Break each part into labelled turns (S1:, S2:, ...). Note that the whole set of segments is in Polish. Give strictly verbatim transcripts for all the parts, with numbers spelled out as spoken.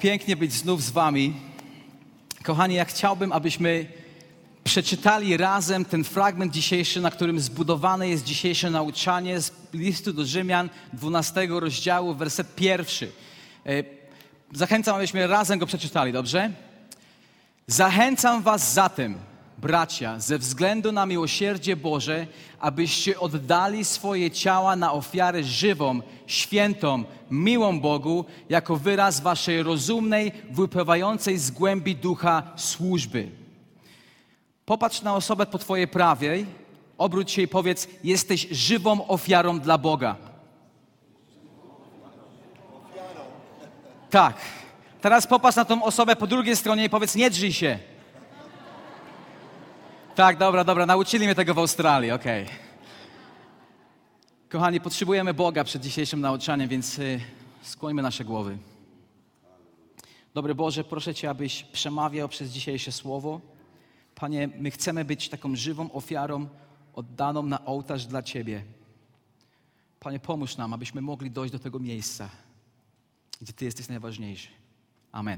S1: pięknie być znów z wami. Kochani, ja chciałbym, abyśmy przeczytali razem ten fragment dzisiejszy, na którym zbudowane jest dzisiejsze nauczanie z listu do Rzymian, dwunastego rozdziału, werset pierwszy. Zachęcam, abyśmy razem go przeczytali, dobrze? Zachęcam was zatem, bracia, ze względu na miłosierdzie Boże, abyście oddali swoje ciała na ofiarę żywą, świętą, miłą Bogu, jako wyraz waszej rozumnej, wypływającej z głębi ducha służby. Popatrz na osobę po twojej prawej, obróć się i powiedz: jesteś żywą ofiarą dla Boga. Tak. Teraz popatrz na tą osobę po drugiej stronie i powiedz: nie drzyj się. Tak, dobra, dobra, nauczyli mnie tego w Australii, okej. Okay. Kochani, potrzebujemy Boga przed dzisiejszym nauczaniem, więc y, skłońmy nasze głowy. Dobry Boże, proszę Cię, abyś przemawiał przez dzisiejsze słowo. Panie, my chcemy być taką żywą ofiarą oddaną na ołtarz dla Ciebie. Panie, pomóż nam, abyśmy mogli dojść do tego miejsca, gdzie Ty jesteś najważniejszy. Amen.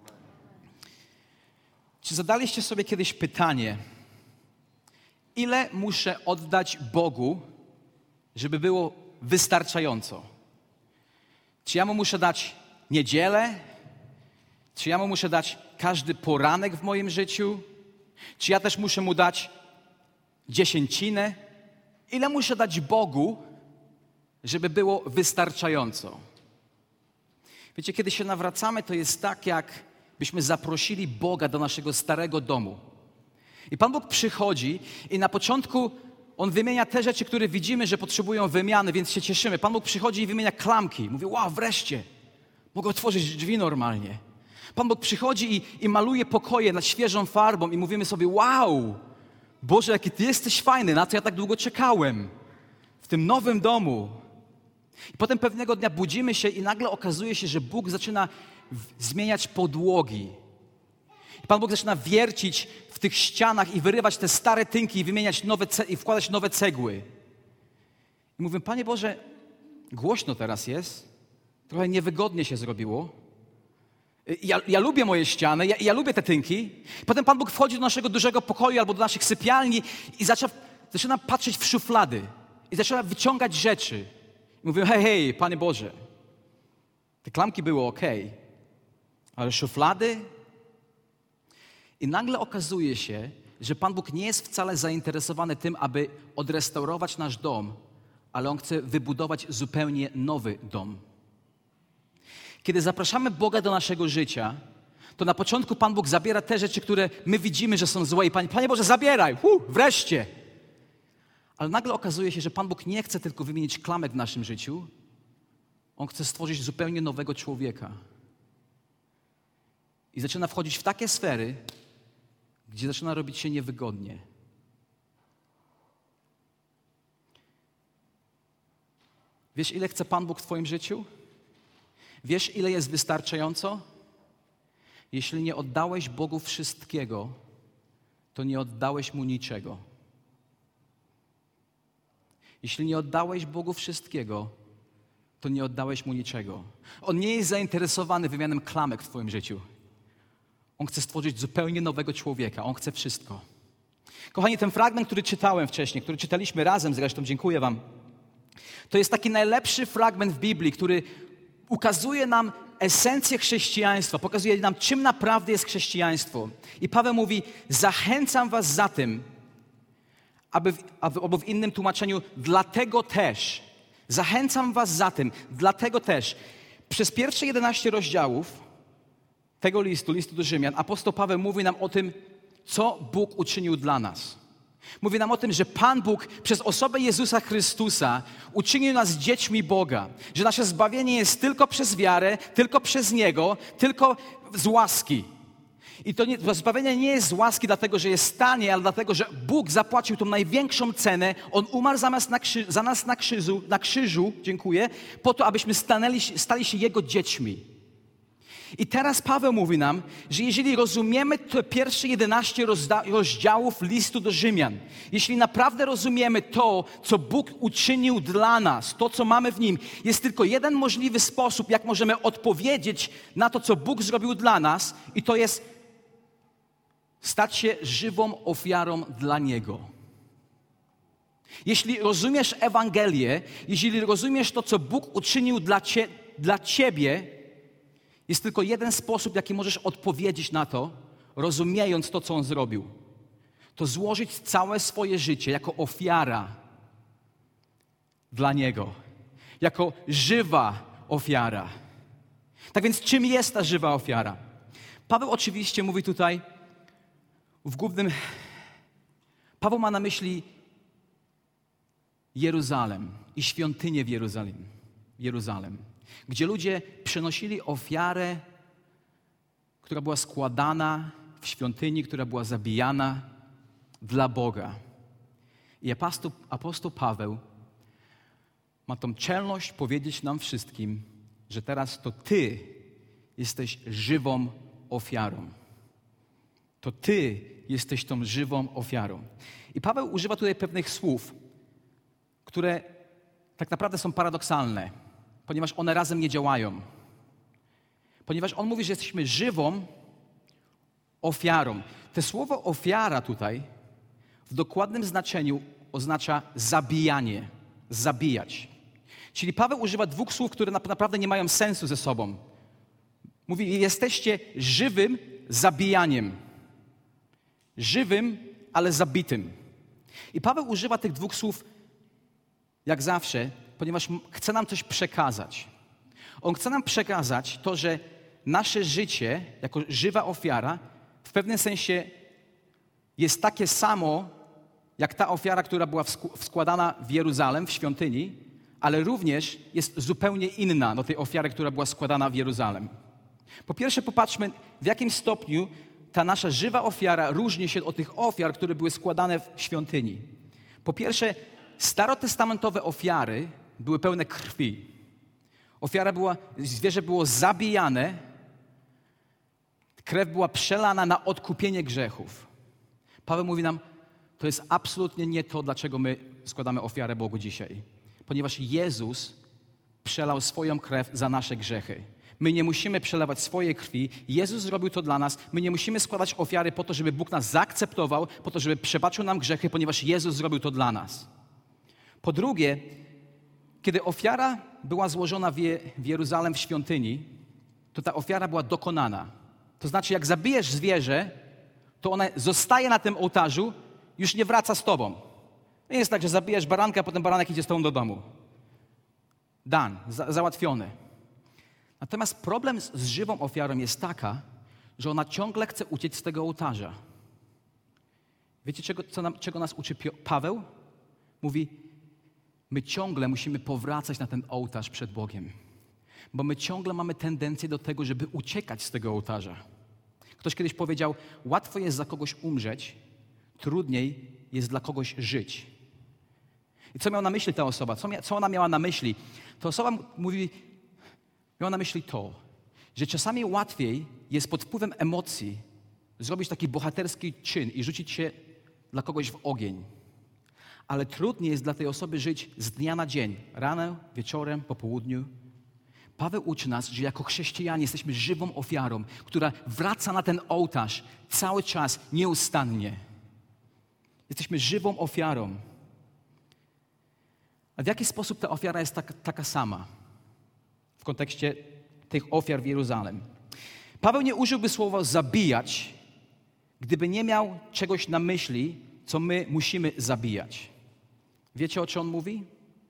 S1: Czy zadaliście sobie kiedyś pytanie, ile muszę oddać Bogu, żeby było wystarczająco? Czy ja Mu muszę dać niedzielę? Czy ja Mu muszę dać każdy poranek w moim życiu? Czy ja też muszę Mu dać dziesięcinę? Ile muszę dać Bogu, żeby było wystarczająco? Wiecie, kiedy się nawracamy, to jest tak, jakbyśmy zaprosili Boga do naszego starego domu. I Pan Bóg przychodzi i na początku On wymienia te rzeczy, które widzimy, że potrzebują wymiany, więc się cieszymy. Pan Bóg przychodzi i wymienia klamki. Mówi: wow, wreszcie, mogę otworzyć drzwi normalnie. Pan Bóg przychodzi i, i maluje pokoje nad świeżą farbą i mówimy sobie: wow, Boże, jaki Ty jesteś fajny, na co ja tak długo czekałem w tym nowym domu. I potem pewnego dnia budzimy się i nagle okazuje się, że Bóg zaczyna w- zmieniać podłogi. I Pan Bóg zaczyna wiercić w tych ścianach i wyrywać te stare tynki i wymieniać nowe ce- i wkładać nowe cegły. I mówię: Panie Boże, głośno teraz jest, trochę niewygodnie się zrobiło. Ja, ja lubię moje ściany, ja, ja lubię te tynki. Potem Pan Bóg wchodzi do naszego dużego pokoju albo do naszych sypialni i zaczyna, zaczyna patrzeć w szuflady i zaczyna wyciągać rzeczy. I mówię: hej, hej, Panie Boże, te klamki były okej, ale szuflady? I nagle okazuje się, że Pan Bóg nie jest wcale zainteresowany tym, aby odrestaurować nasz dom, ale On chce wybudować zupełnie nowy dom. Kiedy zapraszamy Boga do naszego życia, to na początku Pan Bóg zabiera te rzeczy, które my widzimy, że są złe. I Panie, Panie Boże, zabieraj, Uu, wreszcie. Ale nagle okazuje się, że Pan Bóg nie chce tylko wymienić klamek w naszym życiu. On chce stworzyć zupełnie nowego człowieka. I zaczyna wchodzić w takie sfery, gdzie zaczyna robić się niewygodnie. Wiesz, ile chce Pan Bóg w twoim życiu? Wiesz, ile jest wystarczająco? Jeśli nie oddałeś Bogu wszystkiego, to nie oddałeś Mu niczego. Jeśli nie oddałeś Bogu wszystkiego, to nie oddałeś Mu niczego. On nie jest zainteresowany wymianą klamek w twoim życiu. On chce stworzyć zupełnie nowego człowieka. On chce wszystko. Kochani, ten fragment, który czytałem wcześniej, który czytaliśmy razem zresztą, dziękuję wam, to jest taki najlepszy fragment w Biblii, który ukazuje nam esencję chrześcijaństwa, pokazuje nam, czym naprawdę jest chrześcijaństwo. I Paweł mówi: zachęcam was zatem, aby, aby, albo w innym tłumaczeniu, dlatego też. Zachęcam was zatem, dlatego też. Przez pierwsze jedenaście rozdziałów tego listu, listu do Rzymian, apostoł Paweł mówi nam o tym, co Bóg uczynił dla nas. Mówi nam o tym, że Pan Bóg przez osobę Jezusa Chrystusa uczynił nas dziećmi Boga. Że nasze zbawienie jest tylko przez wiarę, tylko przez Niego, tylko z łaski. I to, nie, to zbawienie nie jest z łaski dlatego, że jest tanie, ale dlatego, że Bóg zapłacił tą największą cenę. On umarł za nas na, krzy, za nas na krzyżu, na krzyżu, dziękuję, po to, abyśmy stanęli, stali się Jego dziećmi. I teraz Paweł mówi nam, że jeżeli rozumiemy te pierwsze jedenaście rozdziałów listu do Rzymian, jeśli naprawdę rozumiemy to, co Bóg uczynił dla nas, to, co mamy w Nim, jest tylko jeden możliwy sposób, jak możemy odpowiedzieć na to, co Bóg zrobił dla nas, i to jest stać się żywą ofiarą dla Niego. Jeśli rozumiesz Ewangelię, jeśli rozumiesz to, co Bóg uczynił dla, cie, dla Ciebie, jest tylko jeden sposób, jaki możesz odpowiedzieć na to, rozumiejąc to, co On zrobił. To złożyć całe swoje życie jako ofiara dla Niego. Jako żywa ofiara. Tak więc czym jest ta żywa ofiara? Paweł oczywiście mówi tutaj w głównym... Paweł ma na myśli Jeruzalem i świątynię w Jeruzalem. Jeruzalem. Gdzie ludzie przynosili ofiarę, która była składana w świątyni, która była zabijana dla Boga. I apostoł, apostoł Paweł ma tą czelność powiedzieć nam wszystkim, że teraz to Ty jesteś żywą ofiarą. To Ty jesteś tą żywą ofiarą. I Paweł używa tutaj pewnych słów, które tak naprawdę są paradoksalne, ponieważ one razem nie działają. Ponieważ on mówi, że jesteśmy żywą ofiarą. To słowo ofiara tutaj w dokładnym znaczeniu oznacza zabijanie, zabijać. Czyli Paweł używa dwóch słów, które naprawdę nie mają sensu ze sobą. Mówi, jesteście żywym zabijaniem. Żywym, ale zabitym. I Paweł używa tych dwóch słów jak zawsze, ponieważ chce nam coś przekazać. On chce nam przekazać to, że nasze życie jako żywa ofiara w pewnym sensie jest takie samo, jak ta ofiara, która była składana w Jeruzalem, w świątyni, ale również jest zupełnie inna do tej ofiary, która była składana w Jeruzalem. Po pierwsze, popatrzmy, w jakim stopniu ta nasza żywa ofiara różni się od tych ofiar, które były składane w świątyni. Po pierwsze, starotestamentowe ofiary były pełne krwi. Ofiara była, zwierzę było zabijane, krew była przelana na odkupienie grzechów. Paweł mówi nam, to jest absolutnie nie to, dlaczego my składamy ofiarę Bogu dzisiaj. Ponieważ Jezus przelał swoją krew za nasze grzechy. My nie musimy przelewać swojej krwi. Jezus zrobił to dla nas. My nie musimy składać ofiary po to, żeby Bóg nas zaakceptował, po to, żeby przebaczył nam grzechy, ponieważ Jezus zrobił to dla nas. Po drugie, kiedy ofiara była złożona w, Je- w Jeruzalem w świątyni, to ta ofiara była dokonana. To znaczy, jak zabijesz zwierzę, to ona zostaje na tym ołtarzu, już nie wraca z tobą. Nie jest tak, że zabijesz baranka, a potem baranek idzie z tobą do domu. Dan, za- załatwiony. Natomiast problem z, z żywą ofiarą jest taka, że ona ciągle chce uciec z tego ołtarza. Wiecie, czego, co nam, czego nas uczy Pio- Paweł? Mówi, my ciągle musimy powracać na ten ołtarz przed Bogiem. Bo my ciągle mamy tendencję do tego, żeby uciekać z tego ołtarza. Ktoś kiedyś powiedział, łatwo jest za kogoś umrzeć, trudniej jest dla kogoś żyć. I co miała na myśli ta osoba? Co, mia- co ona miała na myśli? Ta osoba m- mówi, miała na myśli to, że czasami łatwiej jest pod wpływem emocji zrobić taki bohaterski czyn i rzucić się dla kogoś w ogień. Ale trudniej jest dla tej osoby żyć z dnia na dzień, rano, wieczorem, po południu. Paweł uczy nas, że jako chrześcijanie jesteśmy żywą ofiarą, która wraca na ten ołtarz cały czas, nieustannie. Jesteśmy żywą ofiarą. A w jaki sposób ta ofiara jest taka, taka sama w kontekście tych ofiar w Jeruzalem? Paweł nie użyłby słowa zabijać, gdyby nie miał czegoś na myśli, co my musimy zabijać. Wiecie, o czym on mówi?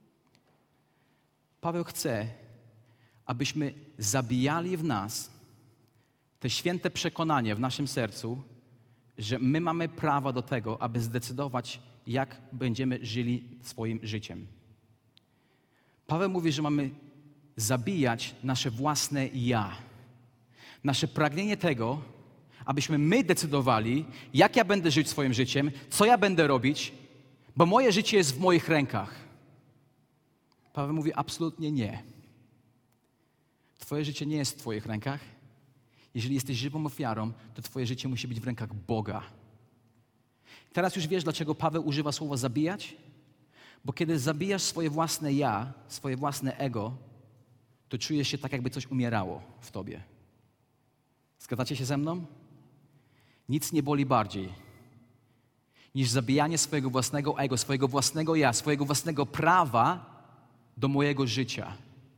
S1: Paweł chce, abyśmy zabijali w nas te święte przekonanie w naszym sercu, że my mamy prawo do tego, aby zdecydować, jak będziemy żyli swoim życiem. Paweł mówi, że mamy zabijać nasze własne ja. Nasze pragnienie tego, abyśmy my decydowali, jak ja będę żyć swoim życiem, co ja będę robić, bo moje życie jest w moich rękach. Paweł mówi absolutnie nie. Twoje życie nie jest w twoich rękach, Jeżeli jesteś żywą ofiarą, to twoje życie musi być w rękach Boga. Teraz już wiesz, dlaczego Paweł używa słowa zabijać? Bo kiedy zabijasz swoje własne ja, swoje własne ego, to czujesz się tak, jakby coś umierało w tobie. Zgadzacie się ze mną? Nic nie boli bardziej niż zabijanie swojego własnego ego, swojego własnego ja, swojego własnego prawa do mojego życia.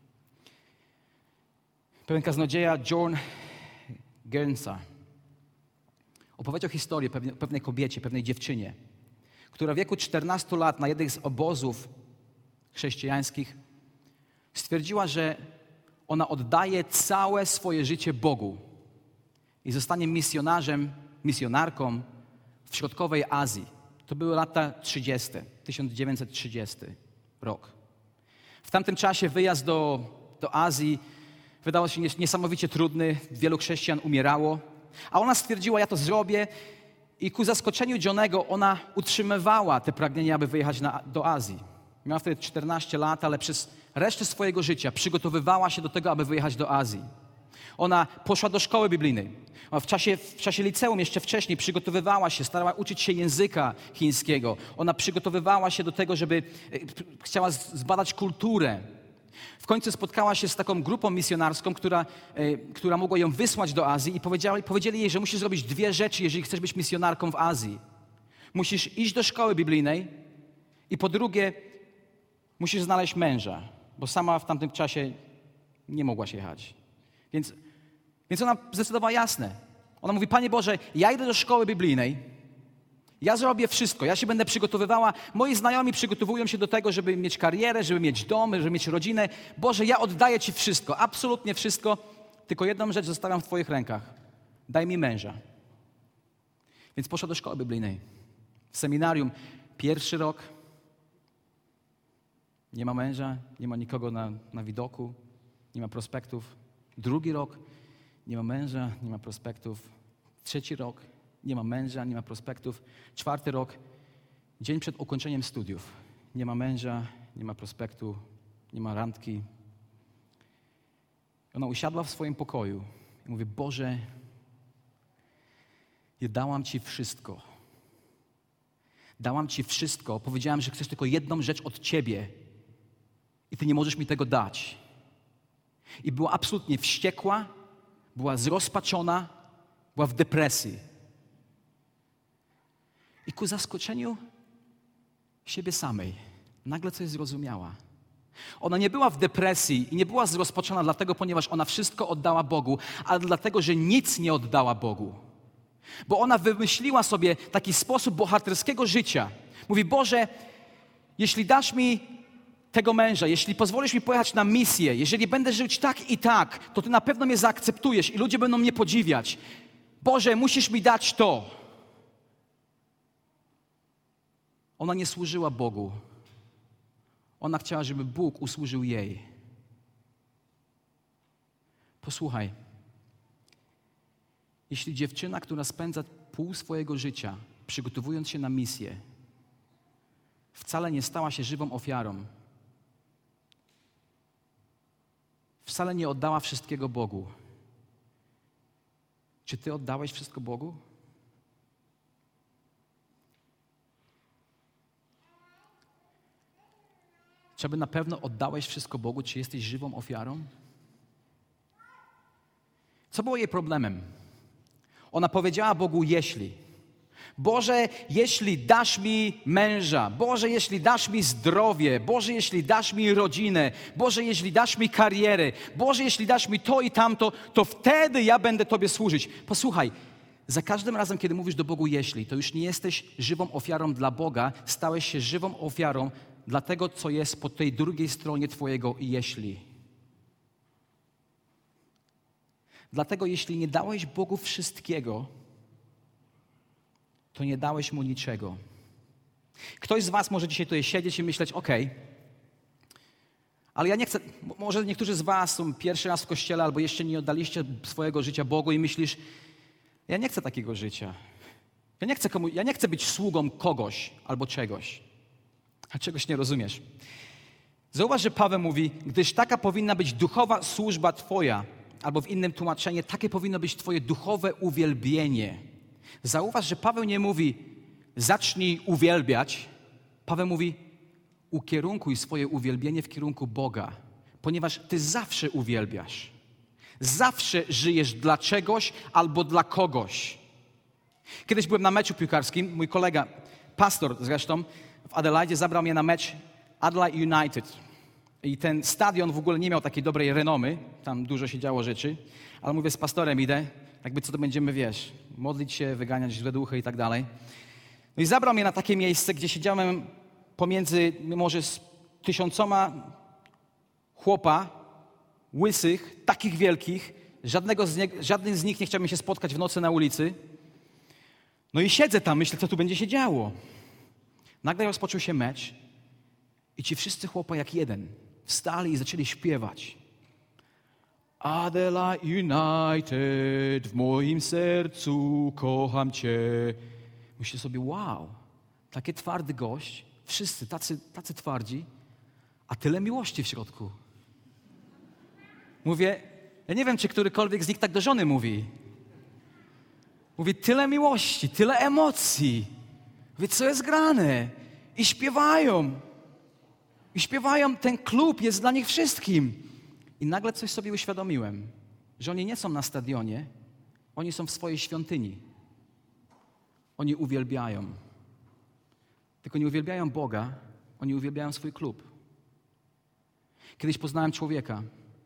S1: Pewien kaznodzieja John Gernsa opowiedział historię o pewnej kobiecie, pewnej dziewczynie, która w wieku czternastu lat na jednym z obozów chrześcijańskich stwierdziła, że ona oddaje całe swoje życie Bogu i zostanie misjonarzem, misjonarką w środkowej Azji. To były lata trzydzieste, tysiąc dziewięćset trzydziesty rok. W tamtym czasie wyjazd do, do Azji wydawał się niesamowicie trudny, wielu chrześcijan umierało, a ona stwierdziła, ja to zrobię i ku zaskoczeniu Johnego ona utrzymywała te pragnienia, aby wyjechać na, do Azji. Miała wtedy czternaście lat, ale przez resztę swojego życia przygotowywała się do tego, aby wyjechać do Azji. Ona poszła do szkoły biblijnej. W czasie, w czasie liceum jeszcze wcześniej przygotowywała się, starała uczyć się języka chińskiego. Ona przygotowywała się do tego, żeby chciała zbadać kulturę. W końcu spotkała się z taką grupą misjonarską, która, która mogła ją wysłać do Azji i powiedzieli, powiedzieli jej, że musisz zrobić dwie rzeczy, jeżeli chcesz być misjonarką w Azji. Musisz iść do szkoły biblijnej i po drugie musisz znaleźć męża, bo sama w tamtym czasie nie mogła się jechać. Więc, więc ona zdecydowała jasne. Ona mówi, Panie Boże, ja idę do szkoły biblijnej, ja zrobię wszystko, ja się będę przygotowywała, moi znajomi przygotowują się do tego, żeby mieć karierę, żeby mieć dom, żeby mieć rodzinę. Boże, ja oddaję Ci wszystko, absolutnie wszystko, tylko jedną rzecz zostawiam w Twoich rękach. Daj mi męża. Więc poszła do szkoły biblijnej. W seminarium pierwszy rok, nie ma męża, nie ma nikogo na, na widoku, nie ma prospektów. Drugi rok, nie ma męża, nie ma prospektów. Trzeci rok, nie ma męża, nie ma prospektów. Czwarty rok, dzień przed ukończeniem studiów. Nie ma męża, nie ma prospektu, nie ma randki. Ona usiadła w swoim pokoju i mówi, Boże, ja dałam Ci wszystko. Dałam Ci wszystko. Powiedziałam, że chcesz tylko jedną rzecz od Ciebie i Ty nie możesz mi tego dać. I była absolutnie wściekła, była zrozpaczona, była w depresji. I ku zaskoczeniu siebie samej nagle coś zrozumiała. Ona nie była w depresji i nie była zrozpaczona dlatego, ponieważ ona wszystko oddała Bogu, ale dlatego, że nic nie oddała Bogu. Bo ona wymyśliła sobie taki sposób bohaterskiego życia. Mówi, Boże, jeśli dasz mi tego męża, jeśli pozwolisz mi pojechać na misję, jeżeli będę żyć tak i tak, to Ty na pewno mnie zaakceptujesz i ludzie będą mnie podziwiać. Boże, musisz mi dać to. Ona nie służyła Bogu. Ona chciała, żeby Bóg usłużył jej. Posłuchaj. Jeśli dziewczyna, która spędza pół swojego życia, przygotowując się na misję, wcale nie stała się żywą ofiarą, wcale nie oddała wszystkiego Bogu. Czy Ty oddałeś wszystko Bogu? Czy aby na pewno oddałeś wszystko Bogu? Czy jesteś żywą ofiarą? Co było jej problemem? Ona powiedziała Bogu, jeśli. Boże, jeśli dasz mi męża, Boże, jeśli dasz mi zdrowie, Boże, jeśli dasz mi rodzinę, Boże, jeśli dasz mi karierę, Boże, jeśli dasz mi to i tamto, to wtedy ja będę Tobie służyć. Posłuchaj, za każdym razem, kiedy mówisz do Bogu jeśli, to już nie jesteś żywą ofiarą dla Boga, stałeś się żywą ofiarą dla tego, co jest po tej drugiej stronie Twojego jeśli. Dlatego jeśli nie dałeś Bogu wszystkiego, to nie dałeś Mu niczego. Ktoś z was może dzisiaj tutaj siedzieć i myśleć, okej, okay, ale ja nie chcę, może niektórzy z was są pierwszy raz w kościele albo jeszcze nie oddaliście swojego życia Bogu i myślisz, ja nie chcę takiego życia. Ja nie chcę, komu, ja nie chcę być sługą kogoś albo czegoś. A czegoś nie rozumiesz. Zauważ, że Paweł mówi, gdyż taka powinna być duchowa służba Twoja, albo w innym tłumaczeniu, takie powinno być twoje duchowe uwielbienie. Zauważ, że Paweł nie mówi, zacznij uwielbiać. Paweł mówi, ukierunkuj swoje uwielbienie w kierunku Boga, ponieważ ty zawsze uwielbiasz. Zawsze żyjesz dla czegoś albo dla kogoś. Kiedyś byłem na meczu piłkarskim, mój kolega, pastor zresztą, w Adelaide zabrał mnie na mecz Adelaide United. I ten stadion w ogóle nie miał takiej dobrej renomy, tam dużo się działo rzeczy, ale mówię, z pastorem idę, jakby co to będziemy, wiesz, modlić się, wyganiać złe duchy i tak dalej. No i zabrał mnie na takie miejsce, gdzie siedziałem pomiędzy może z tysiącoma chłopa, łysych, takich wielkich, żadnego z nie, żadnym z nich nie chciał mi się spotkać w nocy na ulicy. No i siedzę tam, myślę, co tu będzie się działo. Nagle rozpoczął się mecz i ci wszyscy chłopa jak jeden wstali i zaczęli śpiewać. Adelaide United, w moim sercu kocham Cię. Myślę sobie, wow, taki twardy gość, wszyscy tacy, tacy twardzi, a tyle miłości w środku. Mówię, ja nie wiem, czy którykolwiek z nich tak do żony mówi. Mówi, tyle miłości, tyle emocji. Mówię, co jest grane? I śpiewają. I śpiewają, ten klub jest dla nich wszystkim. I nagle coś sobie uświadomiłem, że oni nie są na stadionie, oni są w swojej świątyni. Oni uwielbiają. Tylko nie uwielbiają Boga, oni uwielbiają swój klub. Kiedyś poznałem człowieka,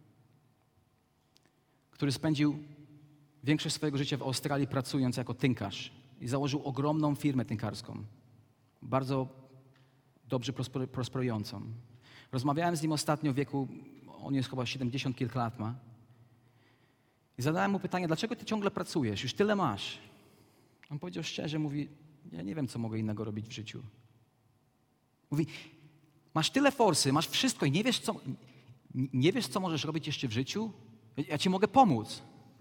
S1: który spędził większość swojego życia w Australii pracując jako tynkarz i założył ogromną firmę tynkarską, bardzo dobrze prosper, prosperującą. Rozmawiałem z nim ostatnio w wieku, on jest chyba siedemdziesiąt kilka lat ma, i zadałem mu pytanie, dlaczego ty ciągle pracujesz, już tyle masz? On powiedział szczerze, mówi, ja nie wiem, co mogę innego robić w życiu. Mówi, masz tyle forsy, masz wszystko i nie wiesz, co, nie wiesz, co możesz robić jeszcze w życiu? Ja ci mogę pomóc.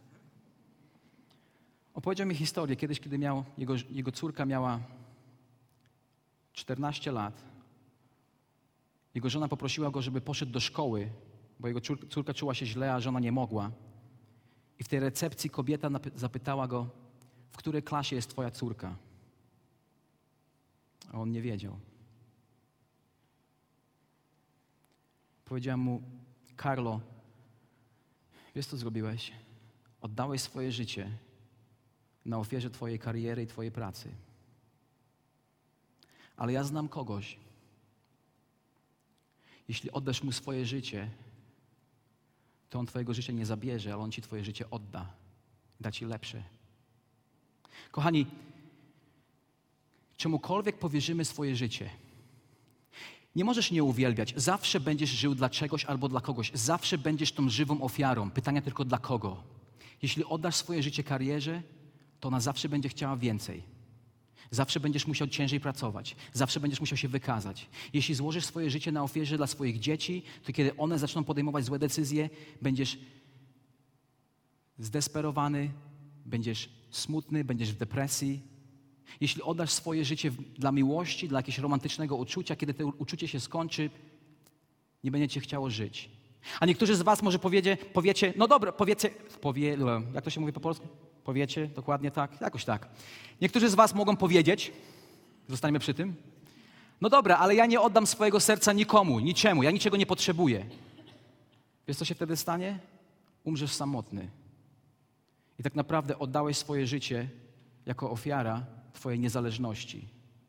S1: Opowiedział mi historię kiedyś, kiedy miał, jego, jego córka miała czternaście lat. Jego żona poprosiła go, żeby poszedł do szkoły, bo jego córka czuła się źle, a żona nie mogła. I w tej recepcji kobieta zapytała go, w której klasie jest twoja córka? A on nie wiedział. Powiedziałem mu, Karlo, wiesz, co zrobiłeś? Oddałeś swoje życie na ofierze twojej kariery i twojej pracy. Ale ja znam kogoś. Jeśli oddasz mu swoje życie, to on twojego życia nie zabierze, ale on ci twoje życie odda. Da ci lepsze. Kochani, czemukolwiek powierzymy swoje życie, nie możesz nie uwielbiać. Zawsze będziesz żył dla czegoś albo dla kogoś. Zawsze będziesz tą żywą ofiarą. Pytania tylko dla kogo. Jeśli oddasz swoje życie karierze, to ona zawsze będzie chciała więcej. Zawsze będziesz musiał ciężej pracować. Zawsze będziesz musiał się wykazać. Jeśli złożysz swoje życie na ofierze dla swoich dzieci, to kiedy one zaczną podejmować złe decyzje, będziesz zdesperowany, będziesz smutny, będziesz w depresji. Jeśli oddasz swoje życie dla miłości, dla jakiegoś romantycznego uczucia, kiedy to uczucie się skończy, nie będzie cię chciało żyć. A niektórzy z was może powiecie, powiecie, no dobra, powiecie, powie, jak to się mówi po polsku? Powiecie, dokładnie tak, jakoś tak. Niektórzy z was mogą powiedzieć, zostańmy przy tym, no dobra, ale ja nie oddam swojego serca nikomu, niczemu, ja niczego nie potrzebuję. Wiesz, co się wtedy stanie? Umrzesz samotny. I tak naprawdę oddałeś swoje życie jako ofiara twojej niezależności.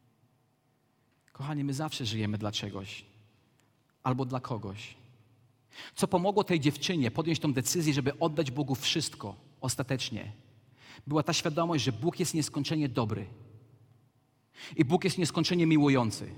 S1: Kochani, my zawsze żyjemy dla czegoś albo dla kogoś. Co pomogło tej dziewczynie podjąć tą decyzję, żeby oddać Bogu wszystko ostatecznie, była ta świadomość, że Bóg jest nieskończenie dobry i Bóg jest nieskończenie miłujący.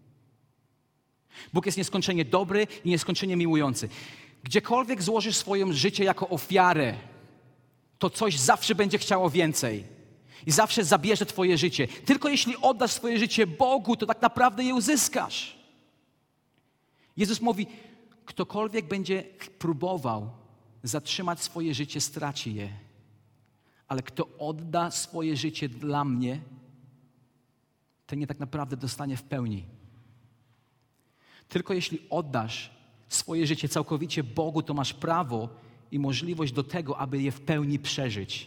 S1: Bóg jest nieskończenie dobry i nieskończenie miłujący. Gdziekolwiek złożysz swoje życie jako ofiarę, to coś zawsze będzie chciało więcej i zawsze zabierze twoje życie. Tylko jeśli oddasz swoje życie Bogu, to tak naprawdę je uzyskasz. Jezus mówi, ktokolwiek będzie próbował zatrzymać swoje życie, straci je. Ale kto odda swoje życie dla mnie, ten nie tak naprawdę dostanie w pełni. Tylko jeśli oddasz swoje życie całkowicie Bogu, to masz prawo i możliwość do tego, aby je w pełni przeżyć.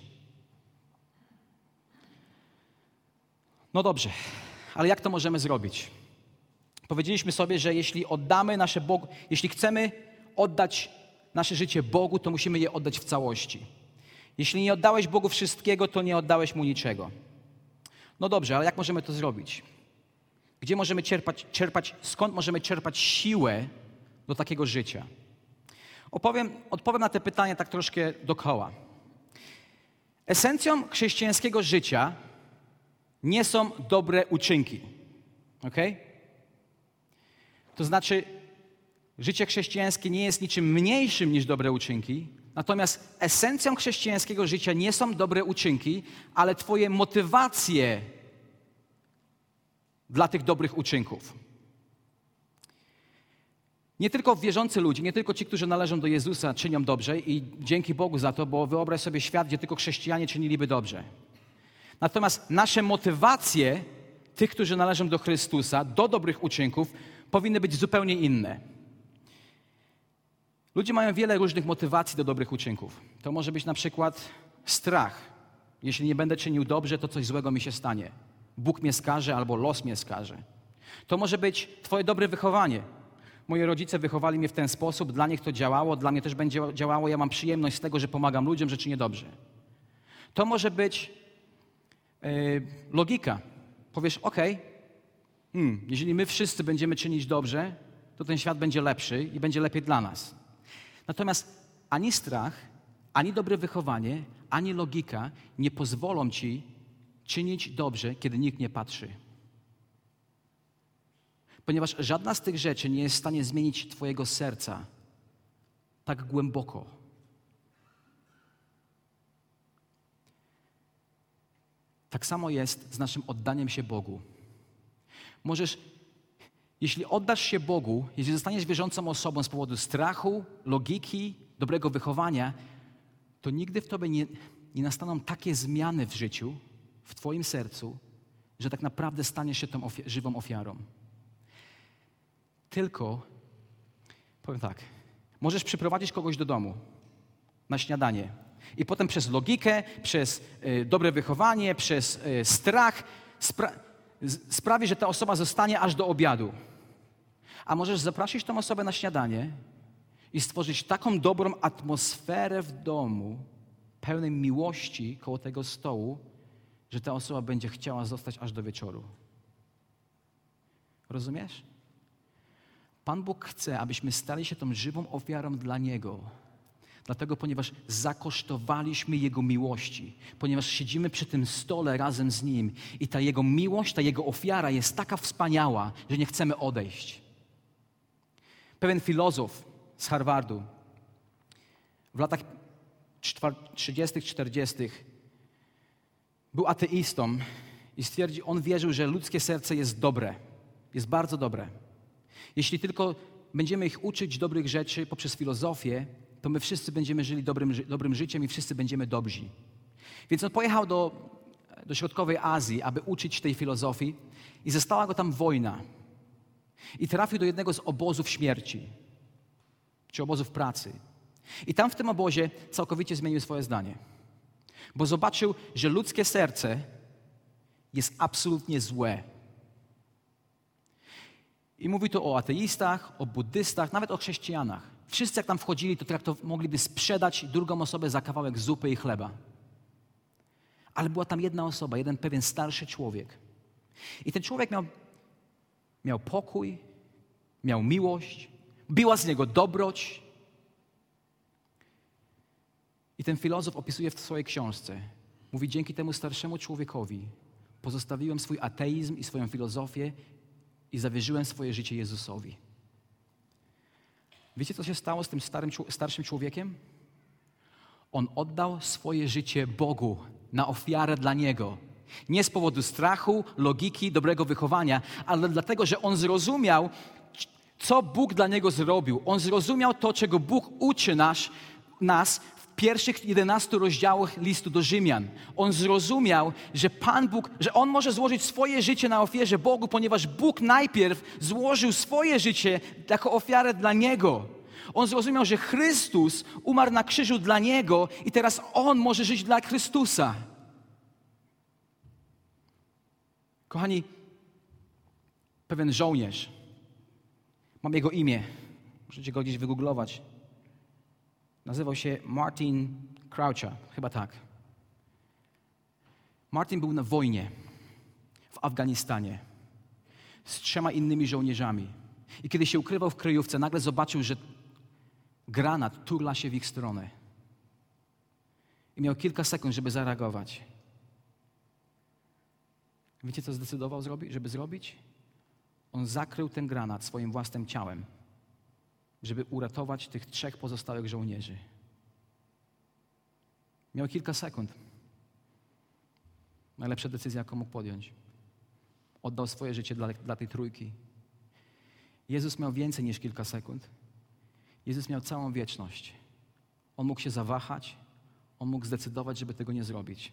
S1: No dobrze, ale jak to możemy zrobić? Powiedzieliśmy sobie, że jeśli oddamy nasze Bogu, jeśli chcemy oddać nasze życie Bogu, to musimy je oddać w całości. Jeśli nie oddałeś Bogu wszystkiego, to nie oddałeś Mu niczego. No dobrze, ale jak możemy to zrobić? Gdzie możemy czerpać, czerpać skąd możemy czerpać siłę do takiego życia? Opowiem, odpowiem na te pytania tak troszkę dookoła. Esencją chrześcijańskiego życia nie są dobre uczynki. Okay? To znaczy, życie chrześcijańskie nie jest niczym mniejszym niż dobre uczynki, natomiast esencją chrześcijańskiego życia nie są dobre uczynki, ale twoje motywacje dla tych dobrych uczynków. Nie tylko wierzący ludzie, nie tylko ci, którzy należą do Jezusa, czynią dobrze i dzięki Bogu za to, bo wyobraź sobie świat, gdzie tylko chrześcijanie czyniliby dobrze. Natomiast nasze motywacje tych, którzy należą do Chrystusa, do dobrych uczynków, powinny być zupełnie inne. Ludzie mają wiele różnych motywacji do dobrych uczynków. To może być na przykład strach. Jeśli nie będę czynił dobrze, to coś złego mi się stanie. Bóg mnie skaże albo los mnie skaże. To może być twoje dobre wychowanie. Moi rodzice wychowali mnie w ten sposób, dla nich to działało, dla mnie też będzie działało, ja mam przyjemność z tego, że pomagam ludziom, że czynię dobrze. To może być yy, logika. Powiesz, okej, okay, hmm, jeżeli my wszyscy będziemy czynić dobrze, to ten świat będzie lepszy i będzie lepiej dla nas. Natomiast ani strach, ani dobre wychowanie, ani logika nie pozwolą ci czynić dobrze, kiedy nikt nie patrzy. Ponieważ żadna z tych rzeczy nie jest w stanie zmienić twojego serca tak głęboko. Tak samo jest z naszym oddaniem się Bogu. Możesz, jeśli oddasz się Bogu, jeśli zostaniesz wierzącą osobą z powodu strachu, logiki, dobrego wychowania, to nigdy w tobie nie, nie nastaną takie zmiany w życiu, w twoim sercu, że tak naprawdę staniesz się tą ofi- żywą ofiarą. Tylko, powiem tak, możesz przyprowadzić kogoś do domu na śniadanie i potem przez logikę, przez y, dobre wychowanie, przez y, strach spra- z- sprawi, że ta osoba zostanie aż do obiadu. A możesz zaprosić tę osobę na śniadanie i stworzyć taką dobrą atmosferę w domu, pełnej miłości koło tego stołu, że ta osoba będzie chciała zostać aż do wieczoru. Rozumiesz? Pan Bóg chce, abyśmy stali się tą żywą ofiarą dla Niego. Dlatego, ponieważ zakosztowaliśmy Jego miłości, ponieważ siedzimy przy tym stole razem z Nim i ta Jego miłość, ta Jego ofiara jest taka wspaniała, że nie chcemy odejść. Pewien filozof z Harvardu w latach trzydziestych, czterdziestych był ateistą i stwierdził, on wierzył, że ludzkie serce jest dobre, jest bardzo dobre. Jeśli tylko będziemy ich uczyć dobrych rzeczy poprzez filozofię, to my wszyscy będziemy żyli dobrym, dobrym życiem i wszyscy będziemy dobrzy. Więc on pojechał do, do Środkowej Azji, aby uczyć tej filozofii i zastała go tam wojna. I trafił do jednego z obozów śmierci, czy obozów pracy. I tam w tym obozie całkowicie zmienił swoje zdanie. Bo zobaczył, że ludzkie serce jest absolutnie złe. I mówi tu o ateistach, o buddystach, nawet o chrześcijanach. Wszyscy jak tam wchodzili, to traktow- mogliby sprzedać drugą osobę za kawałek zupy i chleba. Ale była tam jedna osoba, jeden pewien starszy człowiek. I ten człowiek miał, miał pokój, miał miłość, była z niego dobroć. I ten filozof opisuje w swojej książce. Mówi, dzięki temu starszemu człowiekowi pozostawiłem swój ateizm i swoją filozofię i zawierzyłem swoje życie Jezusowi. Wiecie, co się stało z tym starym, starszym człowiekiem? On oddał swoje życie Bogu na ofiarę dla Niego. Nie z powodu strachu, logiki, dobrego wychowania, ale dlatego, że on zrozumiał, co Bóg dla niego zrobił. On zrozumiał to, czego Bóg uczy nas, nas w pierwszych jedenastu rozdziałach listu do Rzymian. On zrozumiał, że Pan Bóg, że On może złożyć swoje życie na ofierze Bogu, ponieważ Bóg najpierw złożył swoje życie jako ofiarę dla Niego. On zrozumiał, że Chrystus umarł na krzyżu dla niego i teraz on może żyć dla Chrystusa. Kochani, pewien żołnierz, mam jego imię, możecie go gdzieś wygooglować. Nazywał się Martin Croucha, chyba tak. Martin był na wojnie w Afganistanie z trzema innymi żołnierzami. I kiedy się ukrywał w kryjówce, nagle zobaczył, że granat turla się w ich stronę. I miał kilka sekund, żeby zareagować. Wiecie, co zdecydował, zrobi, żeby zrobić? On zakrył ten granat swoim własnym ciałem, żeby uratować tych trzech pozostałych żołnierzy. Miał kilka sekund. Najlepsza decyzja, jaką mógł podjąć. Oddał swoje życie dla, dla tej trójki. Jezus miał więcej niż kilka sekund. Jezus miał całą wieczność. On mógł się zawahać, on mógł zdecydować, żeby tego nie zrobić.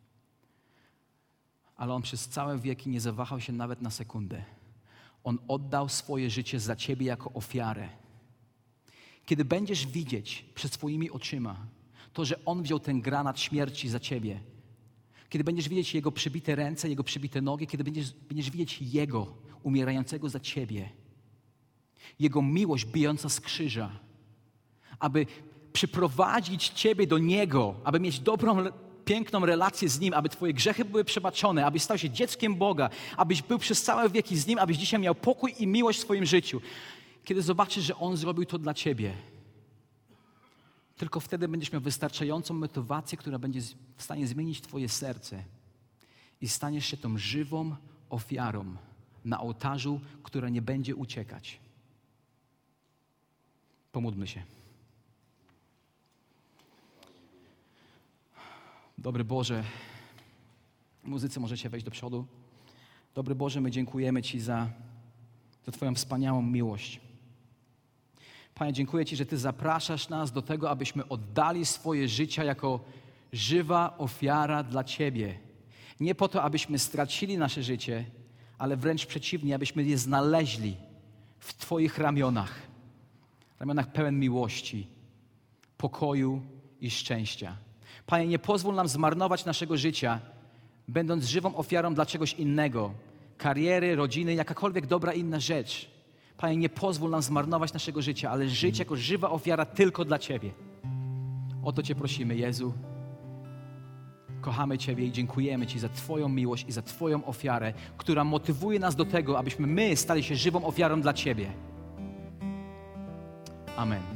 S1: Ale on przez całe wieki nie zawahał się nawet na sekundę. On oddał swoje życie za ciebie jako ofiarę. Kiedy będziesz widzieć przed swoimi oczyma to, że on wziął ten granat śmierci za ciebie, kiedy będziesz widzieć jego przybite ręce, jego przybite nogi, kiedy będziesz, będziesz widzieć jego umierającego za ciebie, jego miłość bijąca z krzyża, aby przyprowadzić ciebie do niego, aby mieć dobrą, piękną relację z nim, aby twoje grzechy były przebaczone, abyś stał się dzieckiem Boga, abyś był przez całe wieki z nim, abyś dzisiaj miał pokój i miłość w swoim życiu. Kiedy zobaczysz, że on zrobił to dla ciebie, tylko wtedy będziesz miał wystarczającą motywację, która będzie w stanie zmienić twoje serce i staniesz się tą żywą ofiarą na ołtarzu, która nie będzie uciekać. Pomódlmy się. Dobry Boże, muzycy, możecie wejść do przodu. Dobry Boże, my dziękujemy Ci za, za Twoją wspaniałą miłość. Panie, dziękuję Ci, że Ty zapraszasz nas do tego, abyśmy oddali swoje życia jako żywa ofiara dla Ciebie. Nie po to, abyśmy stracili nasze życie, ale wręcz przeciwnie, abyśmy je znaleźli w Twoich ramionach. Ramionach pełen miłości, pokoju i szczęścia. Panie, nie pozwól nam zmarnować naszego życia, będąc żywą ofiarą dla czegoś innego. Kariery, rodziny, jakakolwiek dobra inna rzecz. Panie, nie pozwól nam zmarnować naszego życia, ale żyć jako żywa ofiara tylko dla Ciebie. O to Cię prosimy, Jezu. Kochamy Ciebie i dziękujemy Ci za Twoją miłość i za Twoją ofiarę, która motywuje nas do tego, abyśmy my stali się żywą ofiarą dla Ciebie. Amen.